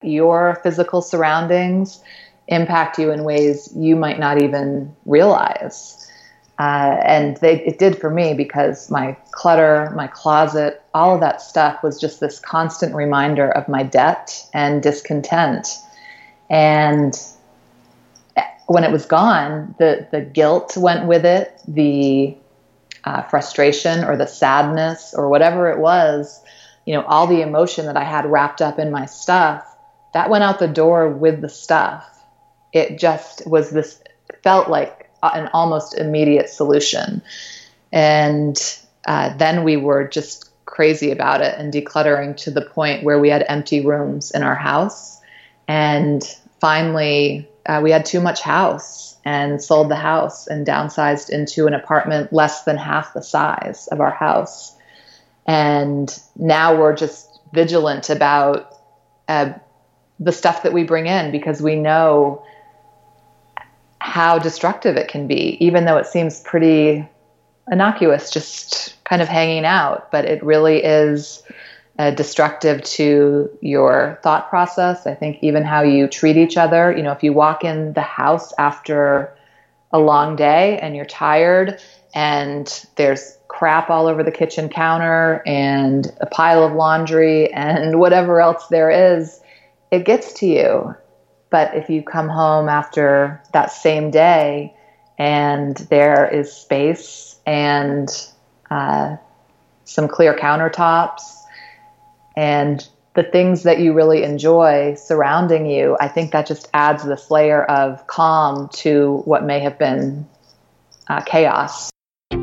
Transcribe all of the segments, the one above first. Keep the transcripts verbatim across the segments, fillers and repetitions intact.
your physical surroundings impact you in ways you might not even realize. Uh, and they, it did for me, because my clutter, my closet, all of that stuff was just this constant reminder of my debt and discontent. And when it was gone, the, the guilt went with it, the uh, frustration or the sadness or whatever it was, you know, all the emotion that I had wrapped up in my stuff, that went out the door with the stuff. It just was this, felt like an almost immediate solution. And uh, then we were just crazy about it and decluttering to the point where we had empty rooms in our house. And finally, uh, we had too much house and sold the house and downsized into an apartment less than half the size of our house. And now we're just vigilant about uh, the stuff that we bring in, because we know how destructive it can be, even though it seems pretty innocuous, just kind of hanging out. But it really is uh, destructive to your thought process. I think even how you treat each other. You know, if you walk in the house after a long day and you're tired and there's crap all over the kitchen counter and a pile of laundry and whatever else there is, it gets to you. But if you come home after that same day and there is space and uh, some clear countertops and the things that you really enjoy surrounding you, I think that just adds this layer of calm to what may have been uh, chaos.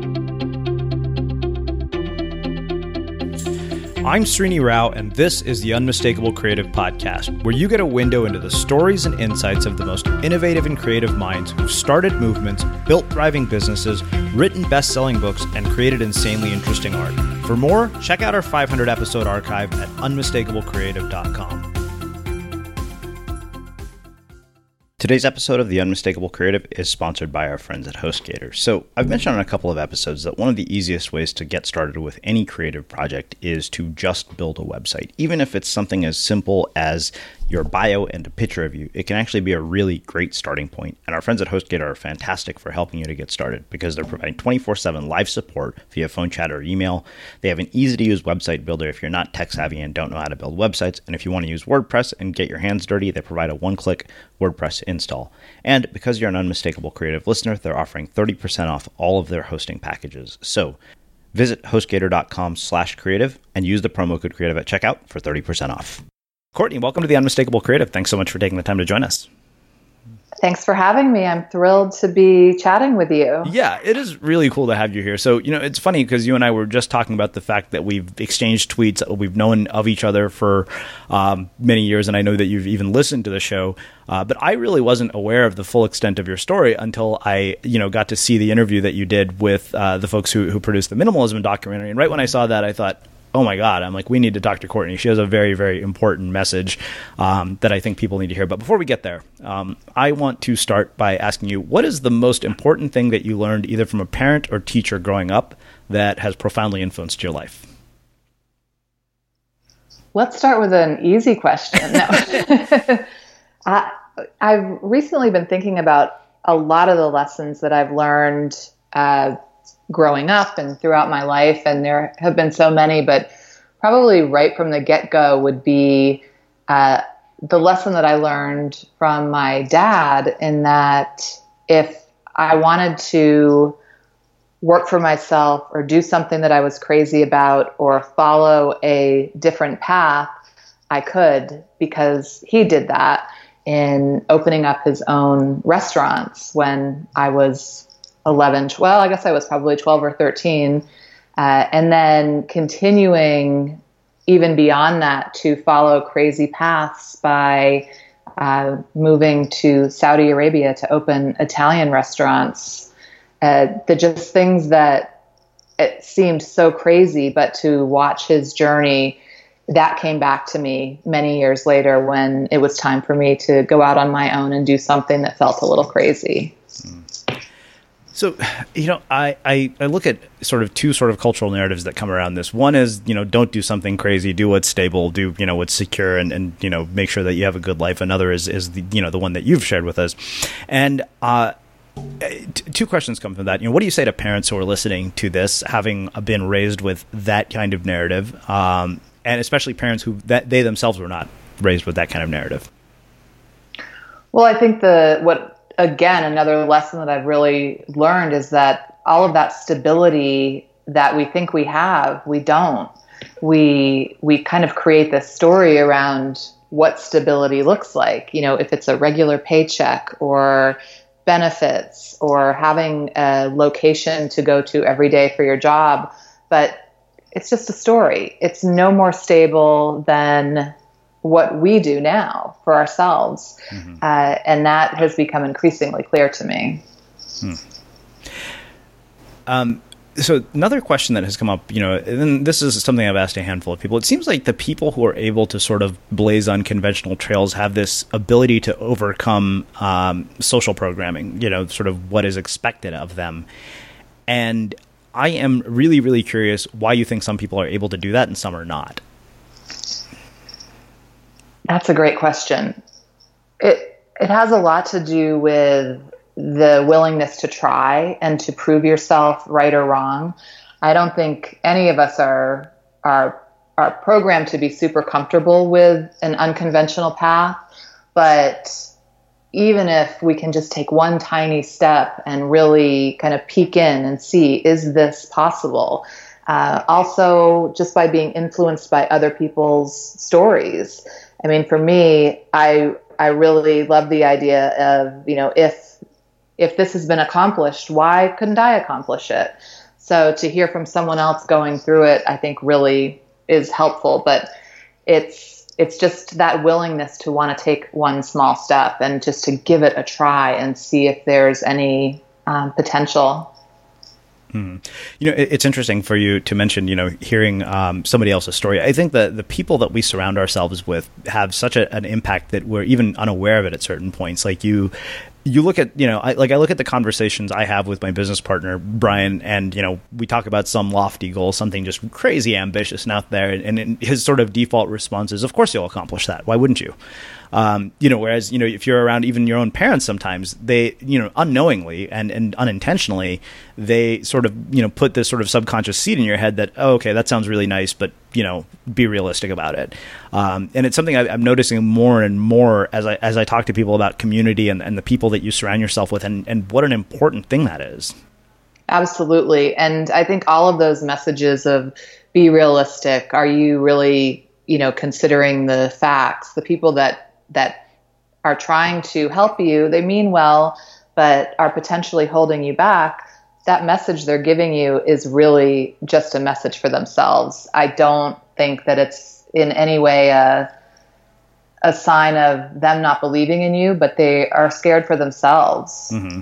I'm Srini Rao, and this is the Unmistakable Creative Podcast, where you get a window into the stories and insights of the most innovative and creative minds who've started movements, built thriving businesses, written best-selling books, and created insanely interesting art. For more, check out our five hundred episode archive at unmistakable creative dot com. Today's episode of The Unmistakable Creative is sponsored by our friends at HostGator. So I've mentioned on a couple of episodes that one of the easiest ways to get started with any creative project is to just build a website. Even if it's something as simple as your bio and a picture of you, it can actually be a really great starting point. And our friends at HostGator are fantastic for helping you to get started because they're providing twenty-four seven live support via phone chat or email. They have an easy-to-use website builder if you're not tech-savvy and don't know how to build websites. And if you want to use WordPress and get your hands dirty, they provide a one-click WordPress install. And because you're an Unmistakable Creative listener, they're offering thirty percent off all of their hosting packages. So visit HostGator.com slash creative and use the promo code creative at checkout for thirty percent off. Courtney, welcome to the Unmistakable Creative. Thanks so much for taking the time to join us. Thanks for having me. I'm thrilled to be chatting with you. Yeah, it is really cool to have you here. So, you know, it's funny because you and I were just talking about the fact that we've exchanged tweets. We've known of each other for um, many years, and I know that you've even listened to the show. Uh, but I really wasn't aware of the full extent of your story until I, you know, got to see the interview that you did with uh, the folks who, who produced the Minimalism documentary. And right when I saw that, I thought, oh my God, I'm like, we need to talk to Courtney. She has a very, very important message um, that I think people need to hear. But before we get there, um, I want to start by asking you, what is the most important thing that you learned either from a parent or teacher growing up that has profoundly influenced your life? Let's start with an easy question. No. I, I've recently been thinking about a lot of the lessons that I've learned uh, growing up and throughout my life, and there have been so many, but probably right from the get-go would be uh, the lesson that I learned from my dad, in that if I wanted to work for myself or do something that I was crazy about or follow a different path, I could, because he did that in opening up his own restaurants when I was eleven, well, I guess I was probably twelve or thirteen, uh, and then continuing even beyond that to follow crazy paths by uh, moving to Saudi Arabia to open Italian restaurants. Uh, the just things that it seemed so crazy, but to watch his journey, that came back to me many years later when it was time for me to go out on my own and do something that felt a little crazy. Mm. So, you know, I, I, I look at sort of two sort of cultural narratives that come around this. One is, you know, don't do something crazy, do what's stable, do, you know, what's secure, and, and you know, make sure that you have a good life. Another is, is the, you know, the one that you've shared with us. And uh, t- two questions come from that. You know, what do you say to parents who are listening to this, having been raised with that kind of narrative, um, and especially parents who that they themselves were not raised with that kind of narrative? Well, I think the what. Again, another lesson that I've really learned is that all of that stability that we think we have, we don't. We we kind of create this story around what stability looks like. You know, if it's a regular paycheck or benefits or having a location to go to every day for your job, but it's just a story. It's no more stable than what we do now for ourselves. Mm-hmm. Uh, and that has become increasingly clear to me. Hmm. Um, so another question that has come up, you know, and this is something I've asked a handful of people. It seems like the people who are able to sort of blaze unconventional trails have this ability to overcome um, social programming, you know, sort of what is expected of them. And I am really, really curious why you think some people are able to do that and some are not. That's a great question. It it has a lot to do with the willingness to try and to prove yourself right or wrong. I don't think any of us are are are programmed to be super comfortable with an unconventional path, but even if we can just take one tiny step and really kind of peek in and see, is this possible? Uh, also, just by being influenced by other people's stories. I mean, for me, I I really love the idea of, you know, if if this has been accomplished, why couldn't I accomplish it? So to hear from someone else going through it, I think really is helpful. But it's it's just that willingness to want to take one small step and just to give it a try and see if there's any um, potential. Hmm. You know, it, it's interesting for you to mention, you know, hearing um, somebody else's story. I think that the people that we surround ourselves with have such a, an impact that we're even unaware of it at certain points. Like you, you look at, you know, I, like I look at the conversations I have with my business partner, Brian, and, you know, we talk about some lofty goal, something just crazy ambitious and out there. And, and his sort of default response is, of course you'll accomplish that. Why wouldn't you? Um, you know, whereas, you know, if you're around even your own parents, sometimes they, you know, unknowingly and, and unintentionally, they sort of, you know, put this sort of subconscious seed in your head that, oh, okay, that sounds really nice, but, you know, be realistic about it. Um, and it's something I, I'm noticing more and more as I, as I talk to people about community and, and the people that you surround yourself with, and, and what an important thing that is. Absolutely. And I think all of those messages of be realistic, are you really, you know, considering the facts, the people that, that are trying to help you, they mean well, but are potentially holding you back, that message they're giving you is really just a message for themselves. I don't think that it's in any way a, a sign of them not believing in you, but they are scared for themselves. Mm-hmm.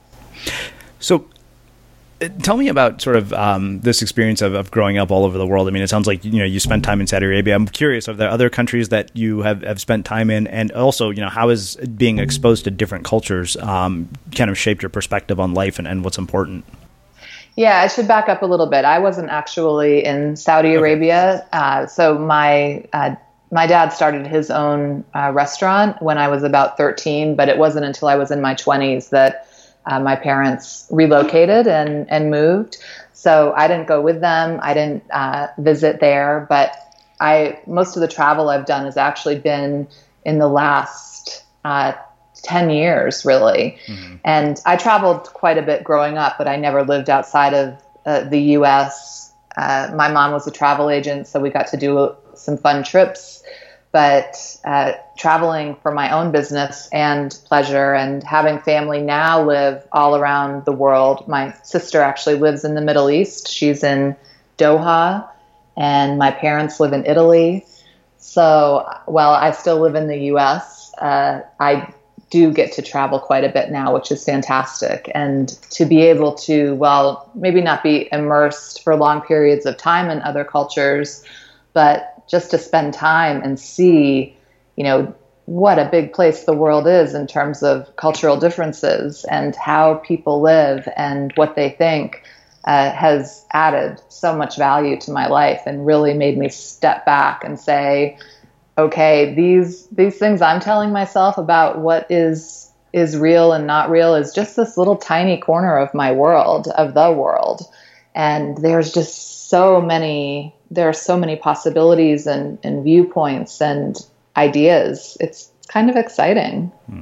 So tell me about sort of um, this experience of, of growing up all over the world. I mean, it sounds like, you know, you spent time in Saudi Arabia. I'm curious, are there other countries that you have, have spent time in? And also, you know, how has being exposed to different cultures um, kind of shaped your perspective on life and, and what's important? Yeah, I should back up a little bit. I wasn't actually in Saudi Arabia. Okay. Uh, so my uh, my dad started his own uh, restaurant when I was about thirteen, but it wasn't until I was in my twenties that Uh, my parents relocated and, and moved. So I didn't go with them. I didn't uh, visit there, but I most of the travel I've done has actually been in the last uh, ten years, really. Mm-hmm. And I traveled quite a bit growing up, but I never lived outside of uh, the U S. Uh, my mom was a travel agent, so we got to do some fun trips. But uh, traveling for my own business and pleasure, and having family now live all around the world. My sister actually lives in the Middle East. She's in Doha, and my parents live in Italy. So while I still live in the U S, uh, I do get to travel quite a bit now, which is fantastic. And to be able to, well, maybe not be immersed for long periods of time in other cultures, but just to spend time and see, you know, what a big place the world is in terms of cultural differences and how people live and what they think uh, has added so much value to my life and really made me step back and say, okay, these these things I'm telling myself about what is is real and not real is just this little tiny corner of my world, of the world. And there's just so many, there are so many possibilities and, and viewpoints and ideas. It's kind of exciting. Hmm.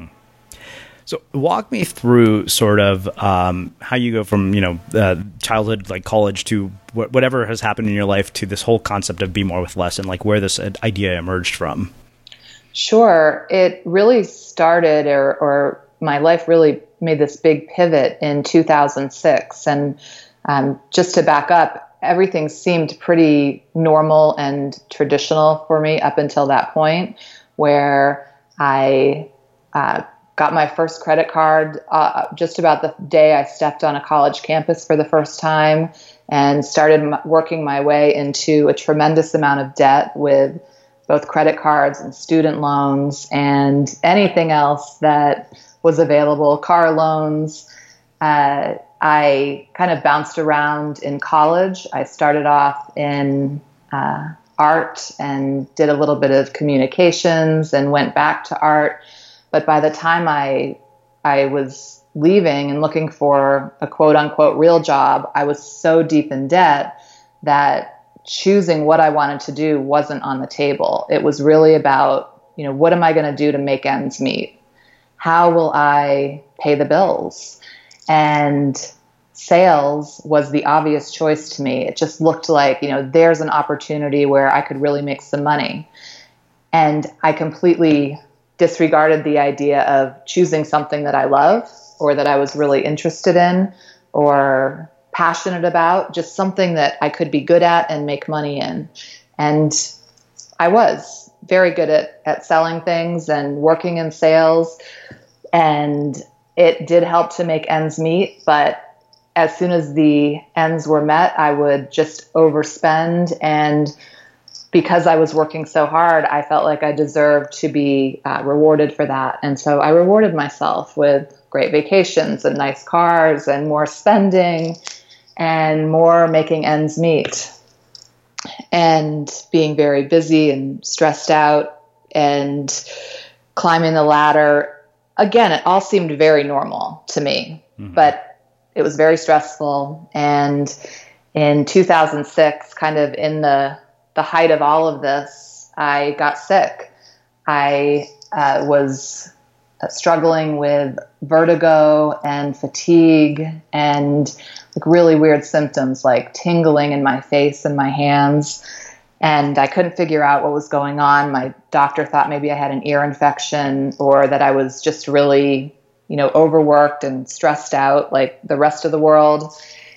So walk me through sort of um, how you go from, you know, uh, childhood, like college, to wh- whatever has happened in your life, to this whole concept of be more with less, and like where this idea emerged from. Sure. It really started, or, or my life really made this big pivot in two thousand six. And um, just to back up, everything seemed pretty normal and traditional for me up until that point, where I uh, got my first credit card uh, just about the day I stepped on a college campus for the first time, and started m- working my way into a tremendous amount of debt with both credit cards and student loans and anything else that was available, car loans. Uh, I kind of bounced around in college. I started off in uh, art and did a little bit of communications and went back to art. But by the time I I was leaving and looking for a quote unquote real job, I was so deep in debt that choosing what I wanted to do wasn't on the table. It was really about, you know, what am I going to do to make ends meet? How will I pay the bills? And sales was the obvious choice to me. It just looked like, you know, there's an opportunity where I could really make some money. And I completely disregarded the idea of choosing something that I love or that I was really interested in or passionate about, just something that I could be good at and make money in. And I was very good at, at selling things and working in sales. And it did help to make ends meet. But as soon as the ends were met, I would just overspend. And because I was working so hard, I felt like I deserved to be uh, rewarded for that. And so I rewarded myself with great vacations and nice cars and more spending and more making ends meet and being very busy and stressed out and climbing the ladder. Again, it all seemed very normal to me, mm-hmm. but it was very stressful. And in two thousand six, kind of in the the height of all of this, I got sick. I uh, was struggling with vertigo and fatigue and like really weird symptoms like tingling in my face and my hands. And I couldn't figure out what was going on. My doctor thought maybe I had an ear infection or that I was just really, you know, overworked and stressed out like the rest of the world.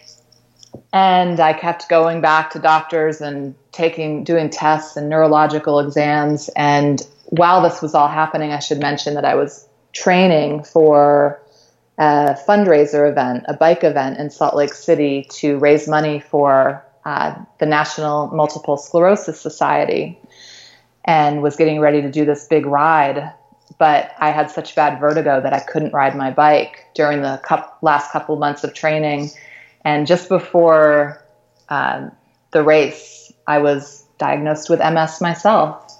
And I kept going back to doctors and taking, doing tests and neurological exams. And while this was all happening, I should mention that I was training for a fundraiser event, a bike event in Salt Lake City to raise money for uh, the National Multiple Sclerosis Society, and was getting ready to do this big ride. But I had such bad vertigo that I couldn't ride my bike during the cu- last couple months of training. And just before uh, the race, I was diagnosed with M S myself.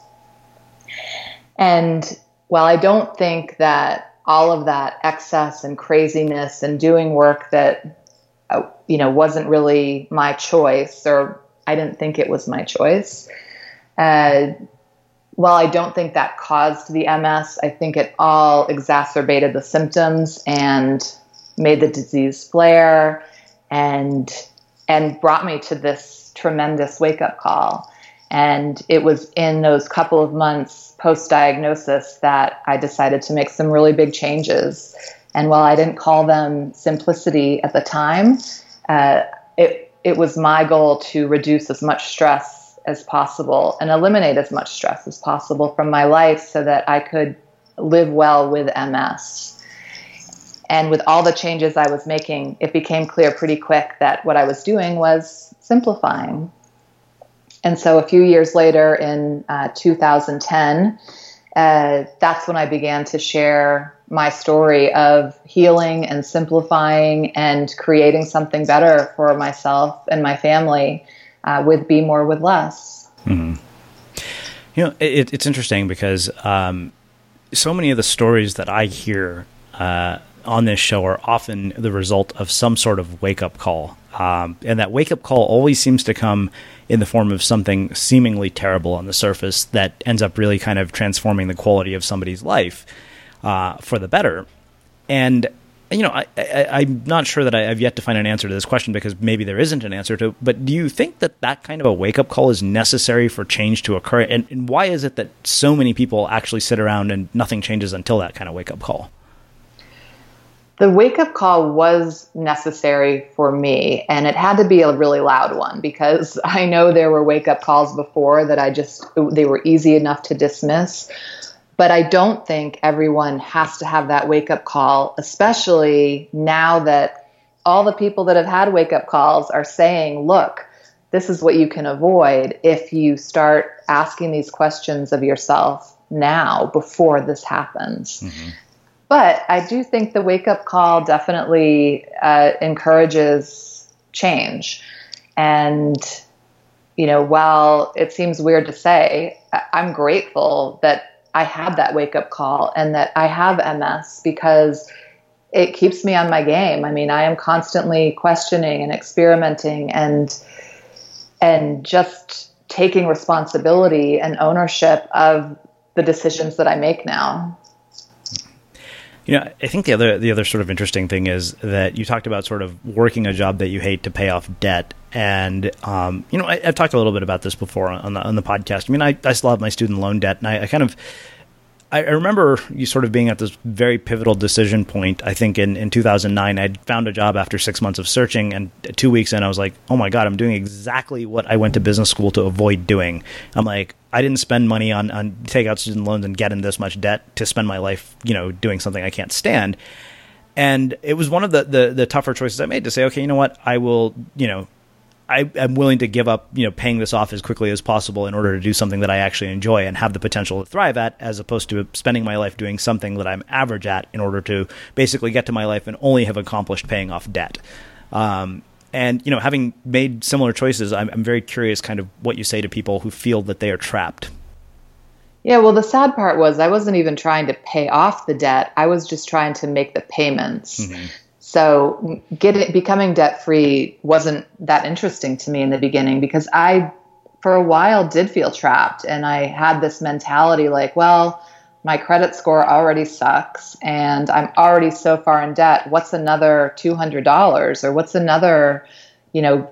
And while I don't think that all of that excess and craziness and doing work that, uh, you know, wasn't really my choice, or I didn't think it was my choice, uh, while I don't think that caused the M S, I think it all exacerbated the symptoms and made the disease flare and and brought me to this tremendous wake-up call. And it was in those couple of months post-diagnosis that I decided to make some really big changes. And while I didn't call them simplicity at the time, uh, it it was my goal to reduce as much stress as possible and eliminate as much stress as possible from my life so that I could live well with M S. And with all the changes I was making, it became clear pretty quick that what I was doing was simplifying. And so a few years later, in uh, two thousand ten, uh, that's when I began to share my story of healing and simplifying and creating something better for myself and my family uh, with Be More with Less. Mm-hmm. You know, it, it's interesting because um, so many of the stories that I hear uh, on this show are often the result of some sort of wake-up call. Um, and that wake-up call always seems to come in the form of something seemingly terrible on the surface that ends up really kind of transforming the quality of somebody's life uh, for the better. And, you know, I, I, I'm not sure that I, I've yet to find an answer to this question because maybe there isn't an answer to, but do you think that that kind of a wake-up call is necessary for change to occur? And, and why is it that so many people actually sit around and nothing changes until that kind of wake-up call? The wake-up call was necessary for me, and it had to be a really loud one because I know there were wake-up calls before that I just, they were easy enough to dismiss. But I don't think everyone has to have that wake-up call, especially now that all the people that have had wake-up calls are saying, look, this is what you can avoid if you start asking these questions of yourself now before this happens. Mm-hmm. But I do think the wake-up call definitely uh, encourages change. And, you know, while it seems weird to say, I- I'm grateful that I had that wake-up call and that I have M S because it keeps me on my game. I mean, I am constantly questioning and experimenting and and just taking responsibility and ownership of the decisions that I make now. You know, I think the other the other sort of interesting thing is that you talked about sort of working a job that you hate to pay off debt. And, um, you know, I, I've talked a little bit about this before on the on the podcast. I mean, I, I still have my student loan debt, and I, I kind of I remember you sort of being at this very pivotal decision point. I think in, in two thousand nine, I'd found a job after six months of searching, and two weeks in, I was like, oh my God, I'm doing exactly what I went to business school to avoid doing. I'm like, I didn't spend money on, on take out student loans and get in this much debt to spend my life, you know, doing something I can't stand. And it was one of the, the, the tougher choices I made to say, okay, you know what, I will, you know, I, I'm willing to give up, you know, paying this off as quickly as possible in order to do something that I actually enjoy and have the potential to thrive at, as opposed to spending my life doing something that I'm average at in order to basically get to my life and only have accomplished paying off debt. Um, and, you know, having made similar choices, I'm, I'm very curious kind of what you say to people who feel that they are trapped. Yeah, well, the sad part was I wasn't even trying to pay off the debt. I was just trying to make the payments. Mm-hmm. So getting, becoming debt-free wasn't that interesting to me in the beginning because I, for a while, did feel trapped. And I had this mentality like, well, my credit score already sucks and I'm already so far in debt. What's another two hundred dollars or what's another, you know,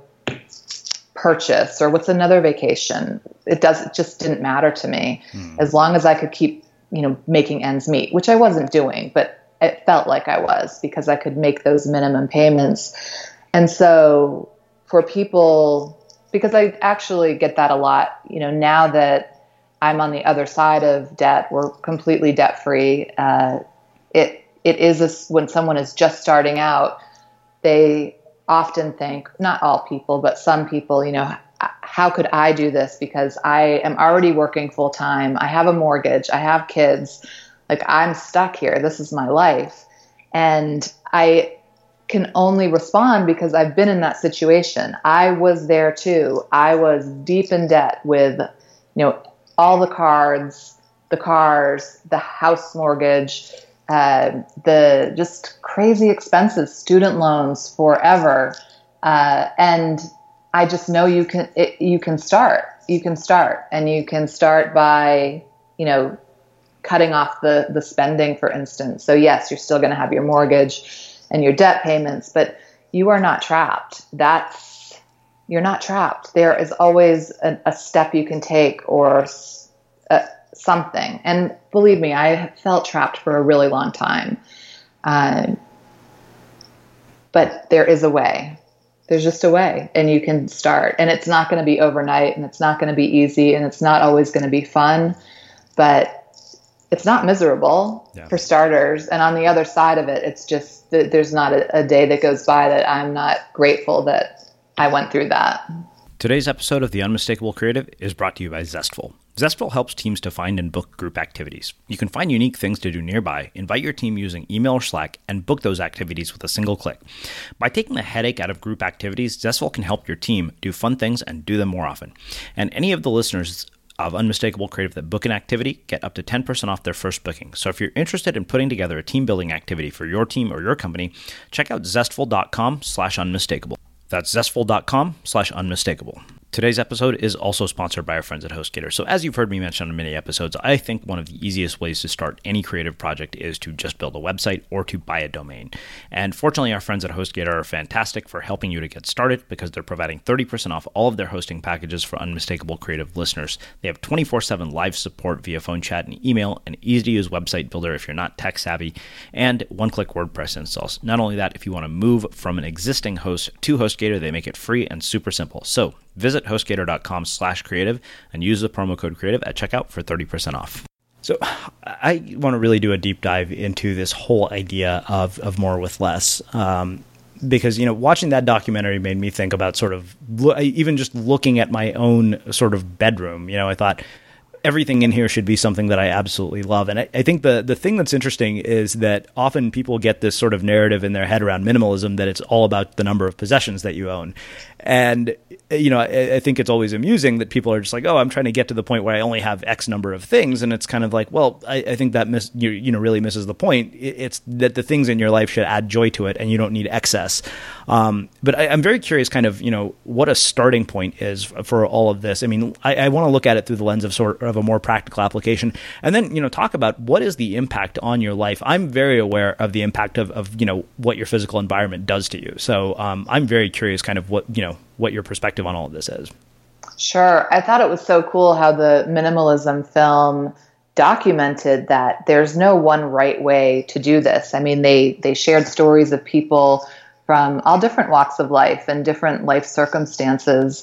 purchase or what's another vacation? It does, it just didn't matter to me hmm. as long as I could keep, you know, making ends meet, which I wasn't doing, but it felt like I was because I could make those minimum payments. And so for people, because I actually get that a lot, you know, now that I'm on the other side of debt, we're completely debt free. Uh, it, it is a, when someone is just starting out, they often think, not all people, but some people, you know, how could I do this? Because I am already working full time. I have a mortgage. I have kids. Like, I'm stuck here. This is my life. And I can only respond because I've been in that situation. I was there too. I was deep in debt with, you know, all the cards, the cars, the house mortgage, uh, the just crazy expenses, student loans forever. Uh, and I just know you can, it, you can start, you can start and you can start by, you know, cutting off the, the spending, for instance. So yes, you're still going to have your mortgage and your debt payments, but you are not trapped. That's, you're not trapped. There is always a, a step you can take or a, something. And believe me, I have felt trapped for a really long time. Uh, but there is a way. There's just a way and you can start. And it's not going to be overnight and it's not going to be easy and it's not always going to be fun, but it's not miserable yeah. for starters. And on the other side of it, it's just that there's not a, a day that goes by that I'm not grateful that I went through that. Today's episode of The Unmistakable Creative is brought to you by Zestful. Zestful helps teams to find and book group activities. You can find unique things to do nearby, invite your team using email or Slack, and book those activities with a single click. By taking the headache out of group activities, Zestful can help your team do fun things and do them more often. And any of the listeners of Unmistakable Creative that book an activity get up to ten percent off their first booking. So if you're interested in putting together a team building activity for your team or your company, check out zestful.com slash unmistakable. That's zestful.com slash unmistakable. Today's episode is also sponsored by our friends at HostGator. So as you've heard me mention in many episodes, I think one of the easiest ways to start any creative project is to just build a website or to buy a domain. And fortunately, our friends at HostGator are fantastic for helping you to get started because they're providing thirty percent off all of their hosting packages for Unmistakable Creative listeners. They have twenty-four seven live support via phone chat and email, an easy-to-use website builder if you're not tech savvy, and one-click WordPress installs. Not only that, if you want to move from an existing host to HostGator, they make it free and super simple. So visit hostgator.com slash creative and use the promo code creative at checkout for thirty percent off. So I want to really do a deep dive into this whole idea of, of more with less. Um, because, you know, watching that documentary made me think about sort of lo- even just looking at my own sort of bedroom. You know, I thought everything in here should be something that I absolutely love. And I, I think the, the thing that's interesting is that often people get this sort of narrative in their head around minimalism that it's all about the number of possessions that you own. And, you know, I, I think it's always amusing that people are just like, oh, I'm trying to get to the point where I only have X number of things. And it's kind of like, well, I, I think that miss, you, you know, really misses the point. It, it's that the things in your life should add joy to it and you don't need excess. Um, but I, I'm very curious kind of, you know, what a starting point is for all of this. I mean, I, I want to look at it through the lens of sort of a more practical application and then, you know, talk about what is the impact on your life. I'm very aware of the impact of, of you know, what your physical environment does to you. So um, I'm very curious kind of what, you know, what your perspective on all of this is. Sure. I thought it was so cool how the minimalism film documented that there's no one right way to do this. I mean, they, they shared stories of people from all different walks of life and different life circumstances.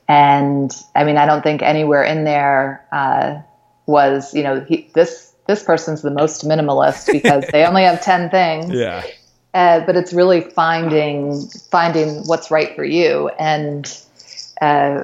And I mean, I don't think anywhere in there uh, was, you know, he, this this person's the most minimalist because they only have ten things. Yeah. Uh, but it's really finding finding what's right for you. And uh,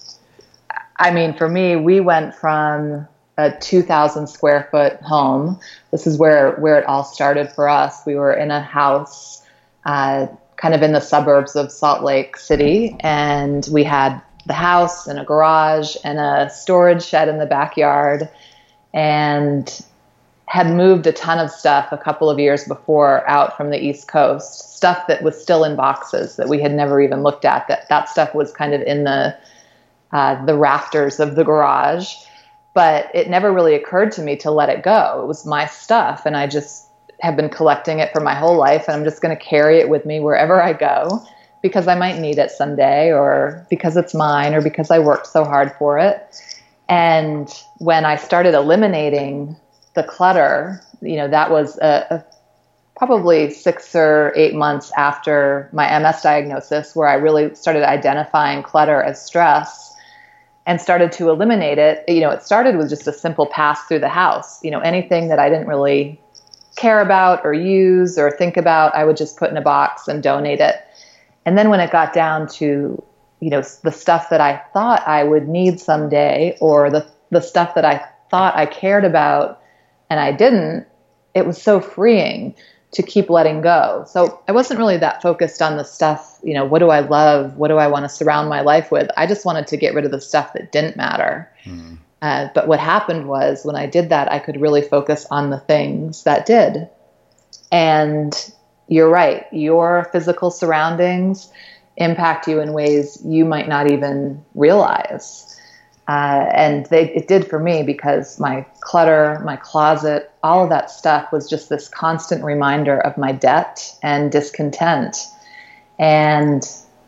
I mean, for me, we went from a two thousand square foot home. This is where where it all started for us. We were in a house uh, kind of in the suburbs of Salt Lake City, and we had the house and a garage and a storage shed in the backyard, and had moved a ton of stuff a couple of years before out from the East Coast, stuff that was still in boxes that we had never even looked at. That that stuff was kind of in the uh, the rafters of the garage, but it never really occurred to me to let it go. It was my stuff, and I just have been collecting it for my whole life, and I'm just going to carry it with me wherever I go because I might need it someday, or because it's mine, or because I worked so hard for it. And when I started eliminating the clutter, you know, that was a, a, probably six or eight months after my M S diagnosis, where I really started identifying clutter as stress and started to eliminate it. You know, it started with just a simple pass through the house. You know, anything that I didn't really care about or use or think about, I would just put in a box and donate it. And then when it got down to, you know, the stuff that I thought I would need someday, or the, the stuff that I thought I cared about and I didn't, it was so freeing to keep letting go. So I wasn't really that focused on the stuff, you know, what do I love? What do I want to surround my life with? I just wanted to get rid of the stuff that didn't matter. Mm. Uh, but what happened was when I did that, I could really focus on the things that did. And you're right. Your physical surroundings impact you in ways you might not even realize. Uh, and they, it did for me because my clutter, my closet, all of that stuff was just this constant reminder of my debt and discontent. And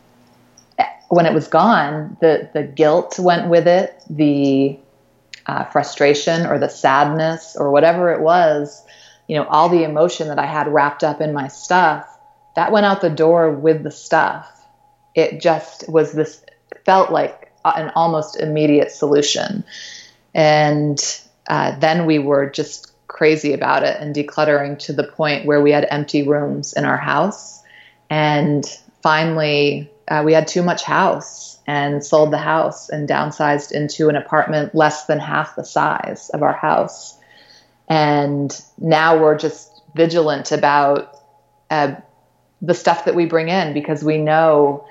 when it was gone, the, the guilt went with it, the uh, frustration or the sadness or whatever it was, you know, all the emotion that I had wrapped up in my stuff, that went out the door with the stuff. It just was this, felt like an almost immediate solution. And uh, then we were just crazy about it and decluttering to the point where we had empty rooms in our house. And finally, uh, we had too much house and sold the house and downsized into an apartment less than half the size of our house. And now we're just vigilant about uh, the stuff that we bring in, because we know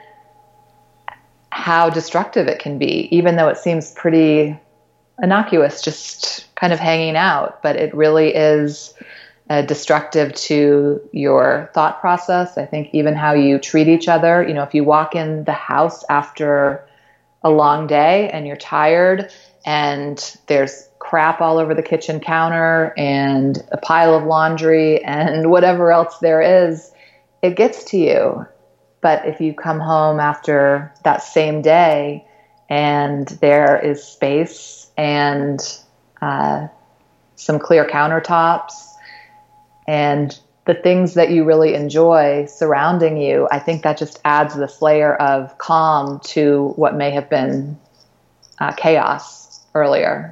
how destructive it can be, even though it seems pretty innocuous, just kind of hanging out. But it really is uh, destructive to your thought process. I think even how you treat each other. You know, if you walk in the house after a long day and you're tired and there's crap all over the kitchen counter and a pile of laundry and whatever else there is, it gets to you. But if you come home after that same day and there is space and uh, some clear countertops and the things that you really enjoy surrounding you, I think that just adds this layer of calm to what may have been uh, chaos earlier.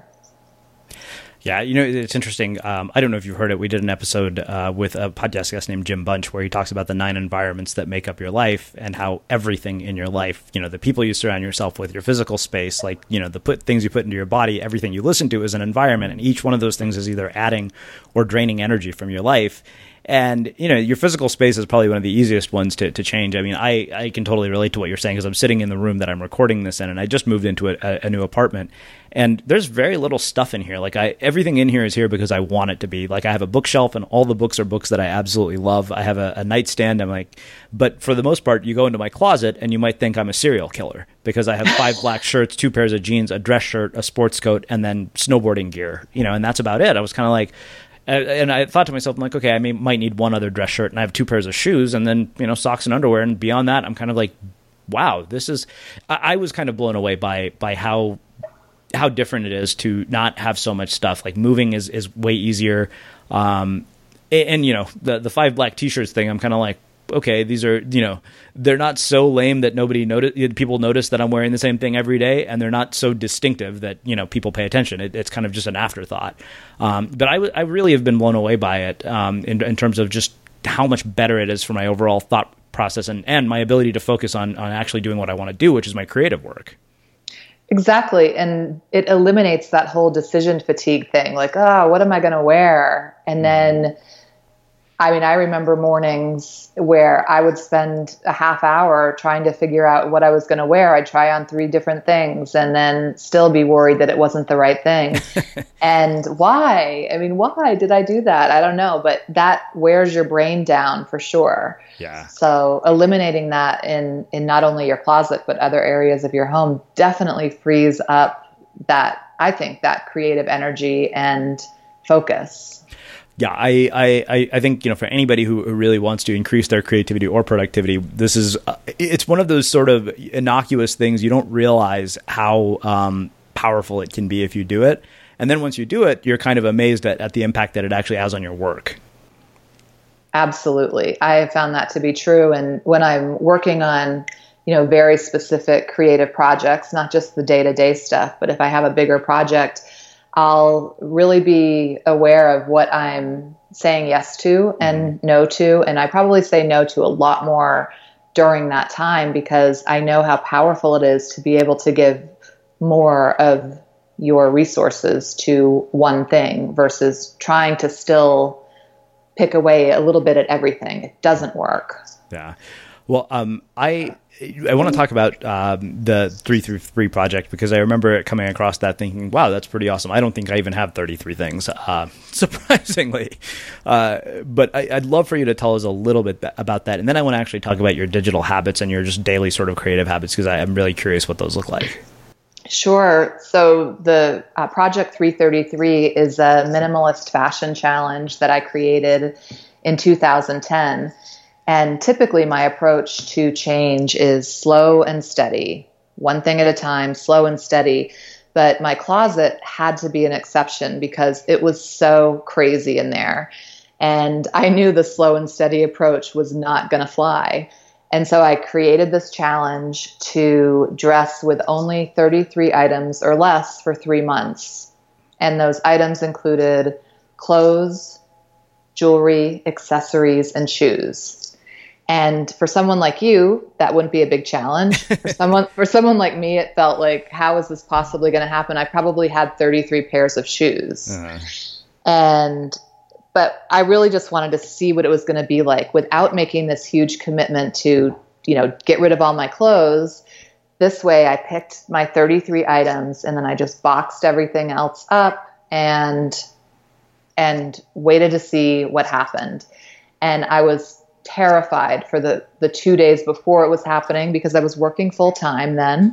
Yeah, you know, it's interesting. Um, I don't know if you've heard it. We did an episode uh, with a podcast guest named Jim Bunch where he talks about the nine environments that make up your life and how everything in your life, you know, the people you surround yourself with, your physical space, like, you know, the put things you put into your body, everything you listen to is an environment. And each one of those things is either adding or draining energy from your life. And, you know, your physical space is probably one of the easiest ones to, to change. I mean, I, I can totally relate to what you're saying because I'm sitting in the room that I'm recording this in, and I just moved into a, a, a new apartment. And there's very little stuff in here. Like, I everything in here is here because I want it to be. Like, I have a bookshelf, and all the books are books that I absolutely love. I have a, a nightstand. I'm like, but for the most part, you go into my closet, and you might think I'm a serial killer because I have five black shirts, two pairs of jeans, a dress shirt, a sports coat, and then snowboarding gear. You know, and that's about it. I was kind of like... And I thought to myself, I'm like, okay, I may, might need one other dress shirt, and I have two pairs of shoes, and then, you know, socks and underwear. And beyond that, I'm kind of like, wow, this is. I, I was kind of blown away by by how how different it is to not have so much stuff. Like, moving is, is way easier. Um, and, and you know, the the five black T-shirts thing, I'm kind of like, okay, these are, you know, they're not so lame that nobody notice, people notice that I'm wearing the same thing every day, and they're not so distinctive that, you know, people pay attention. It, it's kind of just an afterthought. Um, but I, w- I really have been blown away by it um, in, in terms of just how much better it is for my overall thought process and, and my ability to focus on, on actually doing what I want to do, which is my creative work. Exactly. And it eliminates that whole decision fatigue thing. Like, oh, what am I going to wear? And then... I mean, I remember mornings where I would spend a half hour trying to figure out what I was going to wear. I'd try on three different things and then still be worried that it wasn't the right thing. And why? I mean, why did I do that? I don't know, but that wears your brain down for sure. Yeah. So eliminating that in, in not only your closet, but other areas of your home definitely frees up that, I think, that creative energy and focus. Yeah, I, I, I think, you know, for anybody who really wants to increase their creativity or productivity, this is, uh, it's one of those sort of innocuous things. You don't realize how um, powerful it can be if you do it. And then once you do it, you're kind of amazed at, at the impact that it actually has on your work. Absolutely. I have found that to be true. And when I'm working on, you know, very specific creative projects, not just the day-to-day stuff, but if I have a bigger project, I'll really be aware of what I'm saying yes to and no to. And I probably say no to a lot more during that time because I know how powerful it is to be able to give more of your resources to one thing versus trying to still pick away a little bit at everything. It doesn't work. Yeah. Well, um, I... I want to talk about um, the three through three project because I remember coming across that thinking, wow, that's pretty awesome. I don't think I even have thirty-three things, uh, surprisingly. Uh, but I, I'd love for you to tell us a little bit about that. And then I want to actually talk about your digital habits and your just daily sort of creative habits because I'm really curious what those look like. Sure. So the uh, Project three thirty-three is a minimalist fashion challenge that I created in two thousand ten. And typically my approach to change is slow and steady, one thing at a time, slow and steady. But my closet had to be an exception because it was so crazy in there. And I knew the slow and steady approach was not going to fly. And so I created this challenge to dress with only thirty-three items or less for three months. And those items included clothes, jewelry, accessories, and shoes. And for someone like you, that wouldn't be a big challenge. For someone, for someone like me, it felt like, how is this possibly going to happen? I probably had thirty-three pairs of shoes. Uh-huh. And, but I really just wanted to see what it was going to be like without making this huge commitment to, you know, get rid of all my clothes. This way I picked my thirty-three items and then I just boxed everything else up and, and waited to see what happened. And I was terrified for the, the two days before it was happening because I was working full time then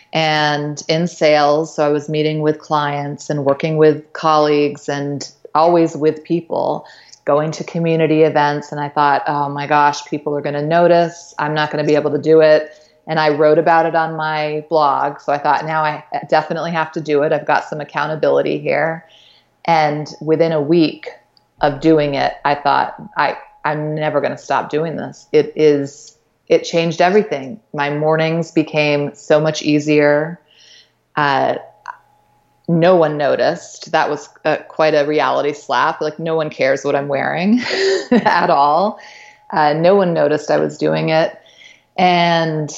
and in sales. So I was meeting with clients and working with colleagues and always with people, going to community events. And I thought, oh my gosh, people are going to notice. I'm not going to be able to do it. And I wrote about it on my blog. So I thought, now I definitely have to do it. I've got some accountability here. And within a week of doing it, I thought, I, I'm never going to stop doing this. It is, it changed everything. My mornings became so much easier. Uh, no one noticed. That was uh, quite a reality slap. Like, no one cares what I'm wearing at all. Uh, no one noticed I was doing it. And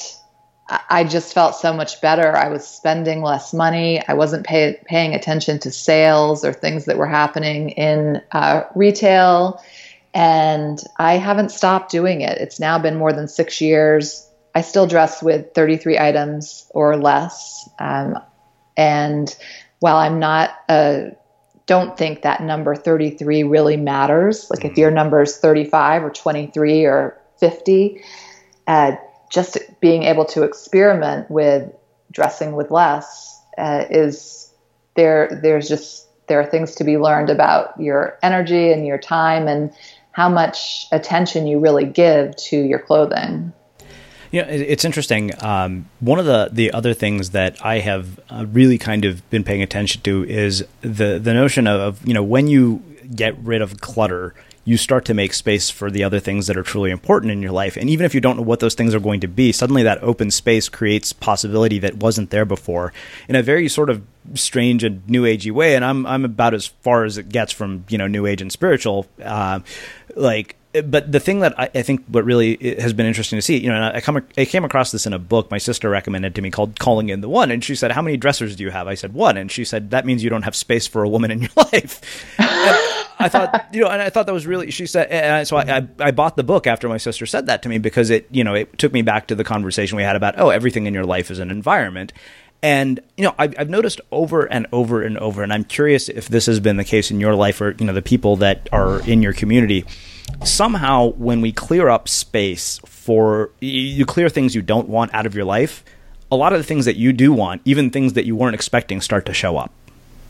I just felt so much better. I was spending less money. I wasn't pay, paying attention to sales or things that were happening in uh, retail. And I haven't stopped doing it. It's now been more than six years. I still dress with thirty-three items or less. Um, and while I'm not, uh, don't think that number thirty-three really matters. Like, if your number is thirty-five or twenty-three or fifty, uh, just being able to experiment with dressing with less uh, is there. There's just, there are things to be learned about your energy and your time and how much attention you really give to your clothing. You know, it's interesting. Um, one of the, the other things that I have uh, really kind of been paying attention to is the, the notion of, you know, when you get rid of clutter, you start to make space for the other things that are truly important in your life. And even if you don't know what those things are going to be, suddenly that open space creates possibility that wasn't there before in a very sort of strange and new agey way. And I'm, I'm about as far as it gets from, you know, new age and spiritual, uh, like, but the thing that I, I think what really has been interesting to see, you know, I come I came across this in a book my sister recommended to me called Calling in the One. And she said, how many dressers do you have? I said, one. And she said, that means you don't have space for a woman in your life. And I thought, you know, and I thought that was really, she said, and I, so I, I, I bought the book after my sister said that to me because it, you know, it took me back to the conversation we had about, oh, everything in your life is an environment. And, you know, I've, I've noticed over and over and over, and I'm curious if this has been the case in your life or, you know, the people that are in your community. Somehow when we clear up space for, you clear things you don't want out of your life, a lot of the things that you do want, even things that you weren't expecting, start to show up.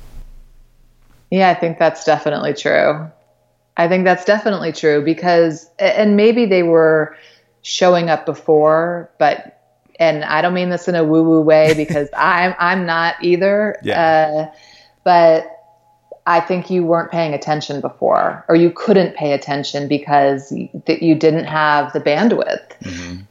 Yeah, I think that's definitely true. I think that's definitely true because, and maybe they were showing up before, but, and I don't mean this in a woo-woo way because I'm, I'm not either. Yeah. Uh, but I think you weren't paying attention before, or you couldn't pay attention because that you didn't have the bandwidth. Mm-hmm.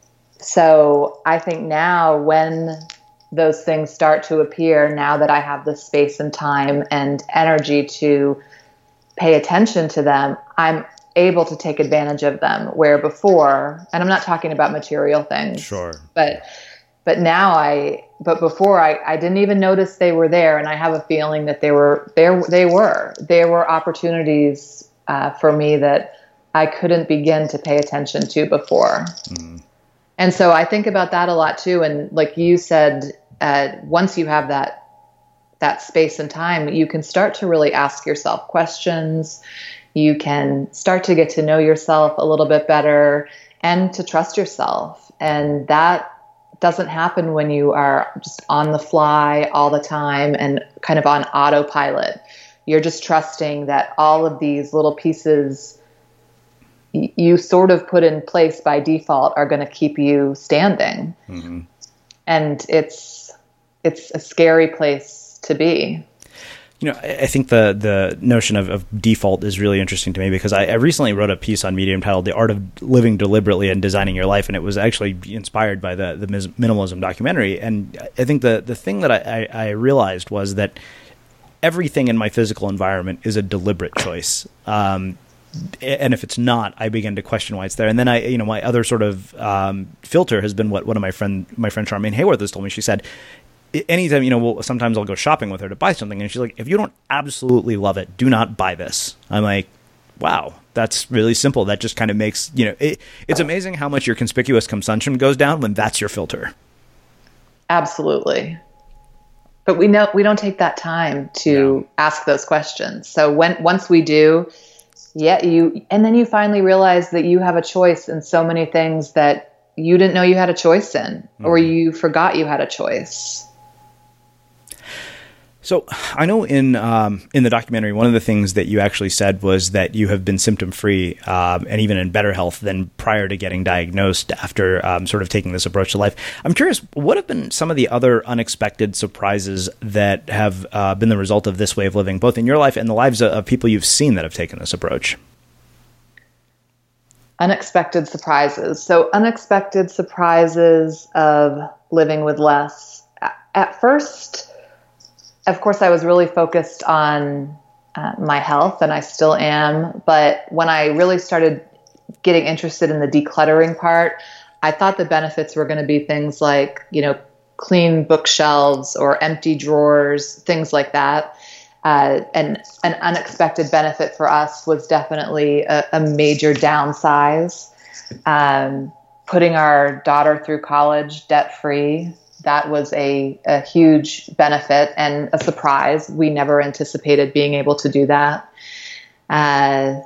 So I think now when those things start to appear, now that I have the space and time and energy to pay attention to them, I'm able to take advantage of them. Where before, and I'm not talking about material things, sure, but but now I, but before I, I didn't even notice they were there, and I have a feeling that they were there. They were there were opportunities uh, for me that I couldn't begin to pay attention to before. Mm-hmm. And so I think about that a lot too. And like you said, uh, once you have that that space and time, you can start to really ask yourself questions. You can start to get to know yourself a little bit better and to trust yourself. And that doesn't happen when you are just on the fly all the time and kind of on autopilot. You're just trusting that all of these little pieces you sort of put in place by default are going to keep you standing. Mm-hmm. And it's it's a scary place to be. You know, I think the the notion of, of default is really interesting to me because I, I recently wrote a piece on Medium titled "The Art of Living Deliberately and Designing Your Life," and it was actually inspired by the the minimalism documentary. And I think the the thing that I, I, I realized was that everything in my physical environment is a deliberate choice. Um, and if it's not, I begin to question why it's there. And then I, you know, my other sort of um, filter has been what one of my friend, my friend Charmaine Hayworth has told me. She said, anytime, you know, we'll, sometimes I'll go shopping with her to buy something, and she's like, if you don't absolutely love it, do not buy this. I'm like, wow, that's really simple. That just kind of makes, you know, it, it's amazing how much your conspicuous consumption goes down when that's your filter. Absolutely. But we know we don't take that time to no. ask those questions. So when once we do, yeah, you and then you finally realize that you have a choice in so many things that you didn't know you had a choice in, mm. or you forgot you had a choice. So I know in um, in the documentary, one of the things that you actually said was that you have been symptom-free um, and even in better health than prior to getting diagnosed after um, sort of taking this approach to life. I'm curious, what have been some of the other unexpected surprises that have uh, been the result of this way of living, both in your life and the lives of people you've seen that have taken this approach? Unexpected surprises. So unexpected surprises of living with less. At first, of course, I was really focused on uh, my health, and I still am. But when I really started getting interested in the decluttering part, I thought the benefits were going to be things like, you know, clean bookshelves or empty drawers, things like that. Uh, and an unexpected benefit for us was definitely a, a major downsize. Um, putting our daughter through college debt-free. That was a, a huge benefit and a surprise. We never anticipated being able to do that. Uh,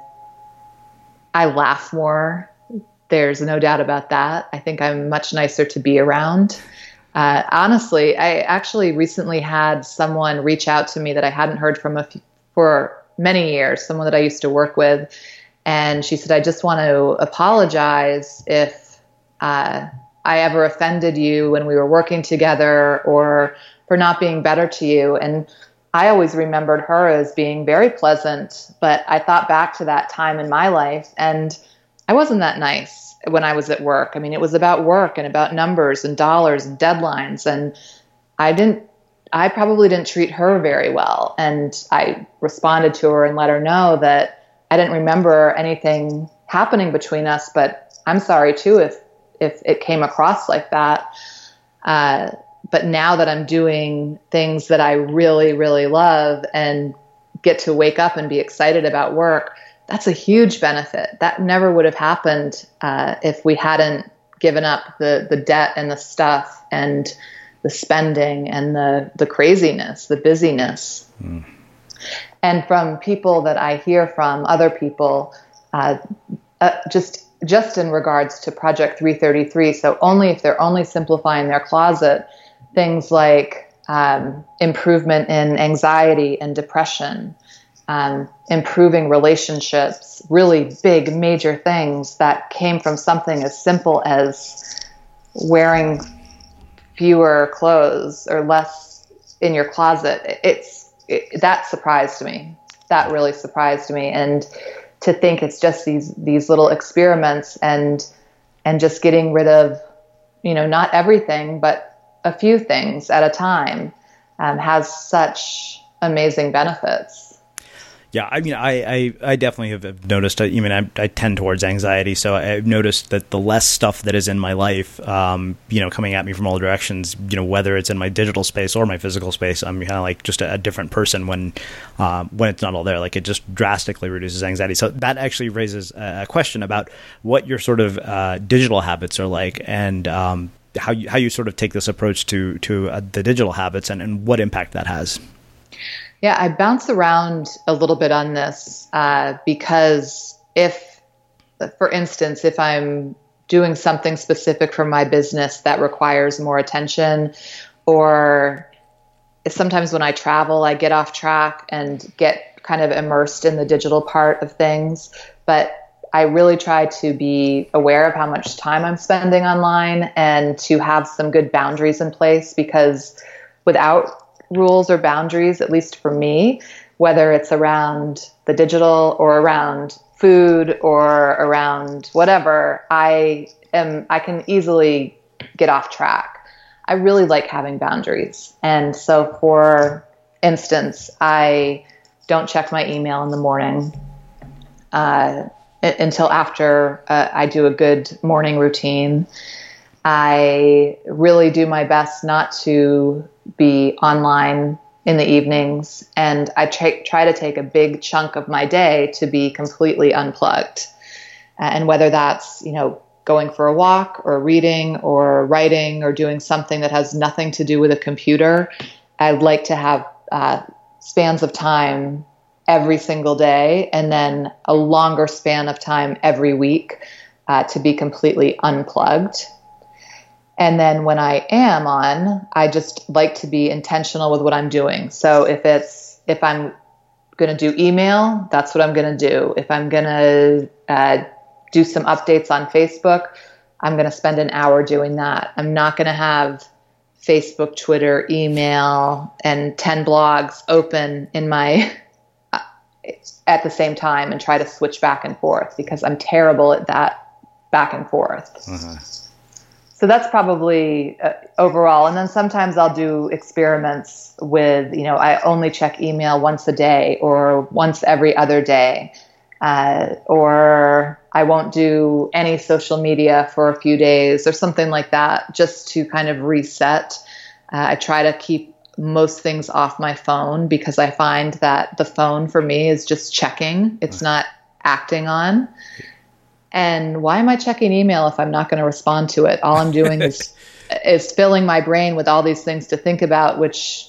I laugh more. There's no doubt about that. I think I'm much nicer to be around. Uh, honestly, I actually recently had someone reach out to me that I hadn't heard from a few, for many years, someone that I used to work with. And she said, I just want to apologize if uh, I ever offended you when we were working together, or for not being better to you. And I always remembered her as being very pleasant, but I thought back to that time in my life, and I wasn't that nice when I was at work. I mean, it was about work and about numbers and dollars and deadlines. And I didn't, I probably didn't treat her very well. And I responded to her and let her know that I didn't remember anything happening between us, but I'm sorry too if if it came across like that. Uh, but now that I'm doing things that I really, really love and get to wake up and be excited about work, that's a huge benefit. That never would have happened uh, if we hadn't given up the the debt and the stuff and the spending and the, the craziness, the busyness. Mm. And from people that I hear from, other people, uh, uh, just just in regards to Project three thirty-three, so only if they're only simplifying their closet, things like um, improvement in anxiety and depression, um, improving relationships, really big, major things that came from something as simple as wearing fewer clothes or less in your closet. It's it, that surprised me. That really surprised me. And to think it's just these these little experiments and and just getting rid of, you know, not everything, but a few things at a time um, has such amazing benefits. Yeah, I mean, I, I, I definitely have noticed, I mean, I, I tend towards anxiety, so I've noticed that the less stuff that is in my life, um, you know, coming at me from all directions, you know, whether it's in my digital space or my physical space, I'm kind of like just a, a different person when um, when it's not all there. Like, it just drastically reduces anxiety. So that actually raises a question about what your sort of uh, digital habits are like, and um, how you, how you sort of take this approach to, to uh, the digital habits and, and what impact that has. Yeah, I bounce around a little bit on this uh, because if, for instance, if I'm doing something specific for my business that requires more attention, or sometimes when I travel, I get off track and get kind of immersed in the digital part of things. But I really try to be aware of how much time I'm spending online and to have some good boundaries in place, because without rules or boundaries, at least for me, whether it's around the digital or around food or around whatever, I am, I can easily get off track. I really like having boundaries. And so, for instance, I don't check my email in the morning. uh, until after uh, I do a good morning routine. I really do my best not to be online in the evenings, and I try, try to take a big chunk of my day to be completely unplugged. And whether that's, you know, going for a walk or reading or writing or doing something that has nothing to do with a computer, I'd like to have uh, spans of time every single day, and then a longer span of time every week uh, to be completely unplugged. And then when I am on, I just like to be intentional with what I'm doing. So if it's, if I'm going to do email, that's what I'm going to do. If I'm going to uh, do some updates on Facebook, I'm going to spend an hour doing that. I'm not going to have Facebook, Twitter, email, and ten blogs open in my, uh, at the same time and try to switch back and forth, because I'm terrible at that back and forth. Uh-huh. So that's probably uh, overall. And then sometimes I'll do experiments with, you know, I only check email once a day or once every other day, uh, or I won't do any social media for a few days or something like that, just to kind of reset. Uh, I try to keep most things off my phone, because I find that the phone for me is just checking. It's not acting on. And why am I checking email if I'm not going to respond to it? All I'm doing is is filling my brain with all these things to think about, which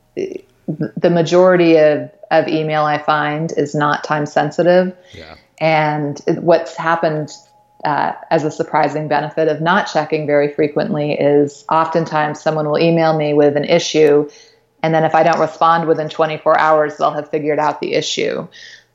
the majority of, of email I find is not time sensitive. Yeah. And what's happened uh, as a surprising benefit of not checking very frequently is oftentimes someone will email me with an issue, and then if I don't respond within twenty-four hours, they'll have figured out the issue.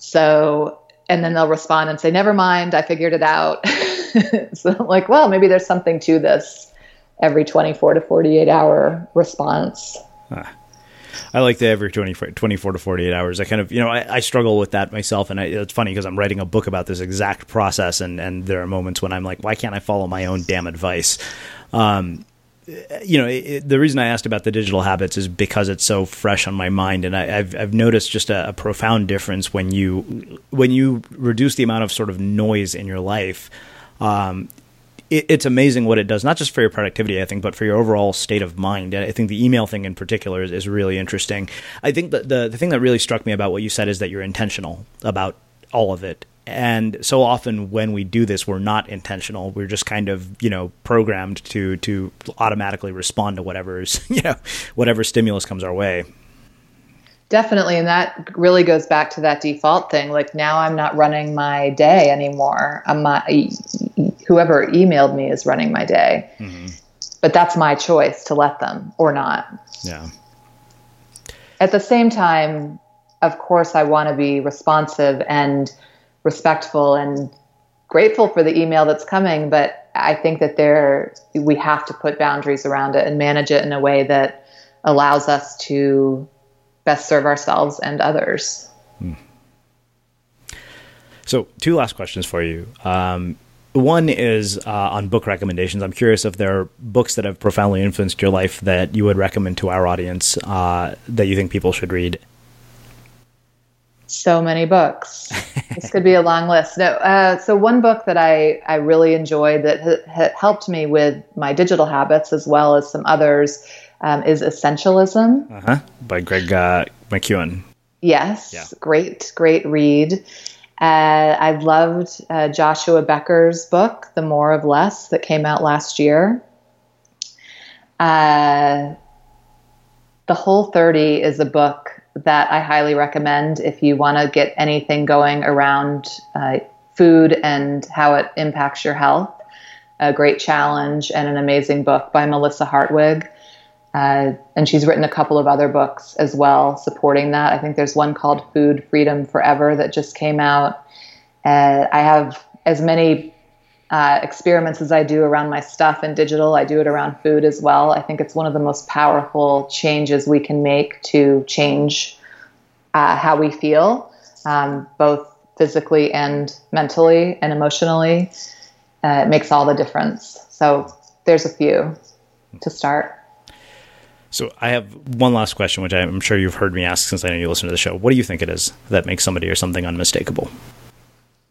So And then they'll respond and say, never mind, I figured it out. So I'm like, well, maybe there's something to this every twenty-four to forty-eight hour response. Huh. I like the every twenty-four to forty-eight hours. I kind of, you know, I, I struggle with that myself. And I, it's funny because I'm writing a book about this exact process. And, and there are moments when I'm like, why can't I follow my own damn advice? Um, you know, it, the reason I asked about the digital habits is because it's so fresh on my mind, and I, I've I've noticed just a, a profound difference when you when you reduce the amount of sort of noise in your life. Um, it, it's amazing what it does, not just for your productivity, I think, but for your overall state of mind. And I think the email thing in particular is, is really interesting. I think that the the thing that really struck me about what you said is that you're intentional about all of it. And so often when we do this, we're not intentional. We're just kind of, you know, programmed to to automatically respond to whatever's, you know, whatever stimulus comes our way. Definitely. And that really goes back to that default thing. Like, now I'm not running my day anymore. I'm not, whoever emailed me is running my day. Mm-hmm. But that's my choice to let them or not. Yeah. At the same time, of course, I want to be responsive and respectful and grateful for the email that's coming, but I think that there we have to put boundaries around it and manage it in a way that allows us to best serve ourselves and others. Hmm. So, two last questions for you. Um, one is uh, on book recommendations. I'm curious if there are books that have profoundly influenced your life that you would recommend to our audience uh, that you think people should read. So many books. This could be a long list. No, uh, so one book that I, I really enjoyed that ha- ha- helped me with my digital habits as well as some others um, is Essentialism. Uh-huh. By Greg uh, McKeown. Yes. Yeah. Great, great read. Uh, I loved uh, Joshua Becker's book, The More of Less, that came out last year. Uh, The Whole thirty is a book that I highly recommend if you want to get anything going around uh, food and how it impacts your health. A great challenge and an amazing book by Melissa Hartwig. Uh, and she's written a couple of other books as well supporting that. I think there's one called Food Freedom Forever that just came out. Uh, I have as many uh, experiments as I do around my stuff in digital. I do it around food as well. I think it's one of the most powerful changes we can make to change uh, how we feel, um, both physically and mentally and emotionally. Uh, it makes all the difference. So there's a few to start. So I have one last question, which I'm sure you've heard me ask since I know you listen to the show. What do you think it is that makes somebody or something unmistakable?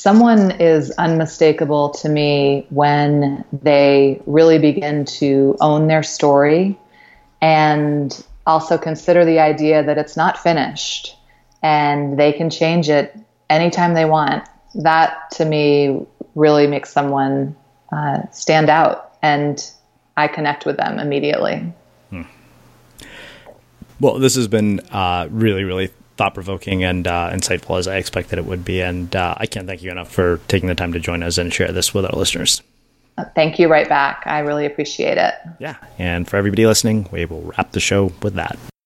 someone is unmistakable to me when they really begin to own their story and also consider the idea that it's not finished and they can change it anytime they want. That to me really makes someone uh, stand out, and I connect with them immediately. Hmm. Well, this has been uh, really, really thought-provoking and uh, insightful, as I expected it would be. And uh, I can't thank you enough for taking the time to join us and share this with our listeners. Thank you right back. I really appreciate it. Yeah. And for everybody listening, we will wrap the show with that.